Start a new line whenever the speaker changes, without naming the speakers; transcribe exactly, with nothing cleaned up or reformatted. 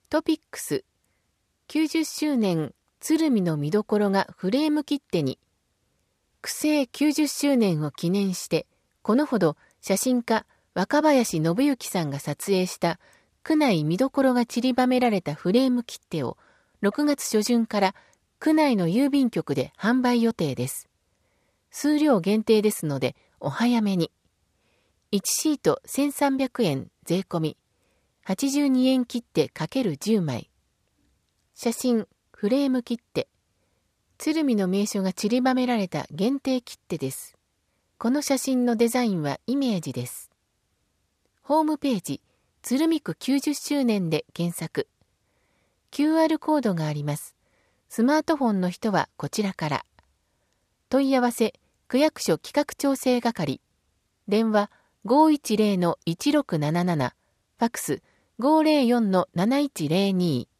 トピックスきゅうじゅっしゅうねん鶴見の見どころがフレーム切手に。区政きゅうじゅっしゅうねんを記念して、このほど写真家若林信之さんが撮影した区内見どころが散りばめられたフレーム切手をろくがつしょじゅんから区内の郵便局で販売予定です。数量限定ですのでお早めに。いちシートせんさんびゃくえん税込み、はちじゅうにえん切手 ×じゅう 枚。写真、フレーム切手。鶴見の名所が散りばめられた限定切手です。この写真のデザインはイメージです。ホームページ、鶴見区きゅうじゅっしゅうねんで検索。キューアール コードがあります。スマートフォンの人はこちらから。問い合わせ、区役所企画調整係。電話 ごーいちゼロのいちろくなななな、ファックス ごーぜろよんのなないちゼロに。